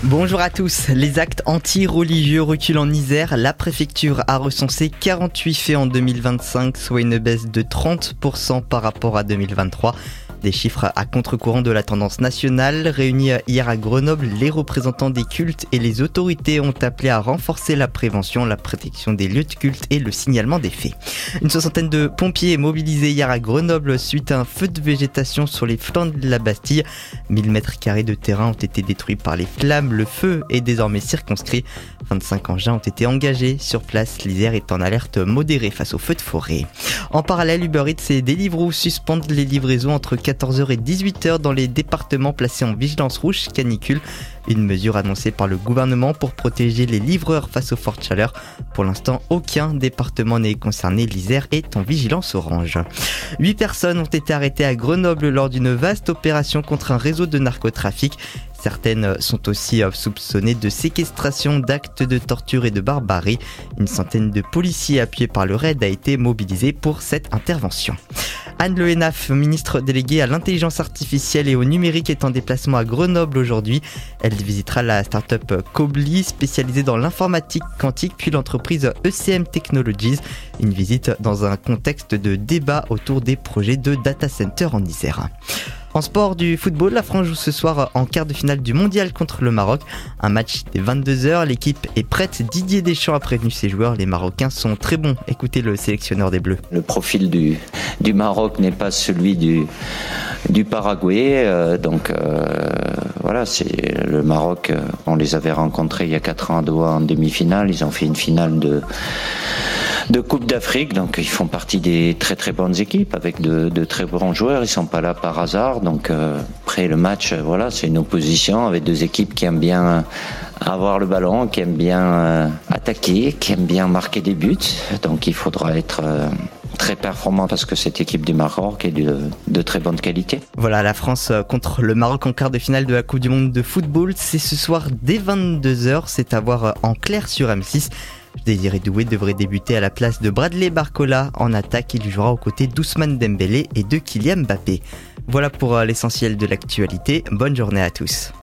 Bonjour à tous. Les actes anti-religieux reculent en Isère. La préfecture a recensé 48 faits en 2025, soit une baisse de 30% par rapport à 2023. Des chiffres à contre-courant de la tendance nationale. Réunis hier à Grenoble, les représentants des cultes et les autorités ont appelé à renforcer la prévention, la protection des lieux de culte et le signalement des faits. Une soixantaine de pompiers est mobilisée hier à Grenoble suite à un feu de végétation sur les flancs de la Bastille. 1000 mètres carrés de terrain ont été détruits par les flammes. Le feu est désormais circonscrit. 25 engins ont été engagés sur place. L'Isère est en alerte modérée face aux feux de forêt. En parallèle, Uber Eats et Deliveroo suspendent les livraisons entre 14h et 18h dans les départements placés en vigilance rouge canicule. Une mesure annoncée par le gouvernement pour protéger les livreurs face aux fortes chaleurs. Pour l'instant, aucun département n'est concerné. L'Isère est en vigilance orange. 8 personnes ont été arrêtées à Grenoble lors d'une vaste opération contre un réseau de narcotrafic. Certaines sont aussi soupçonnées de séquestration, d'actes de torture et de barbarie. Une centaine de policiers appuyés par le RAID a été mobilisée pour cette intervention. Anne Le Hénaff, ministre déléguée à l'intelligence artificielle et au numérique, est en déplacement à Grenoble aujourd'hui. Elle visitera la start-up Cobly, spécialisée dans l'informatique quantique, puis l'entreprise ECM Technologies. Une visite dans un contexte de débat autour des projets de data center en Isère. En sport du football, la France joue ce soir en quart de finale du mondial contre le Maroc. Un match dès 22h, l'équipe est prête. Didier Deschamps a prévenu ses joueurs, les Marocains sont très bons. Écoutez le sélectionneur des Bleus. Le profil du Maroc n'est pas celui du Paraguay, voilà, c'est le Maroc, on les avait rencontrés il y a 4 ans à Doha en demi-finale, ils ont fait une finale de Coupe d'Afrique, donc ils font partie des très très bonnes équipes avec de très bons joueurs, ils sont pas là par hasard, donc après le match, voilà, c'est une opposition avec deux équipes qui aiment bien avoir le ballon, qui aiment bien attaquer, qui aiment bien marquer des buts, donc il faudra être très performant parce que cette équipe du Maroc est de très bonne qualité. Voilà, la France contre le Maroc en quart de finale de la Coupe du Monde de football, c'est ce soir dès 22h, c'est à voir en clair sur M6. Désiré Doué devrait débuter à la place de Bradley Barcola. En attaque, il jouera aux côtés d'Ousmane Dembélé et de Kylian Mbappé. Voilà pour l'essentiel de l'actualité. Bonne journée à tous.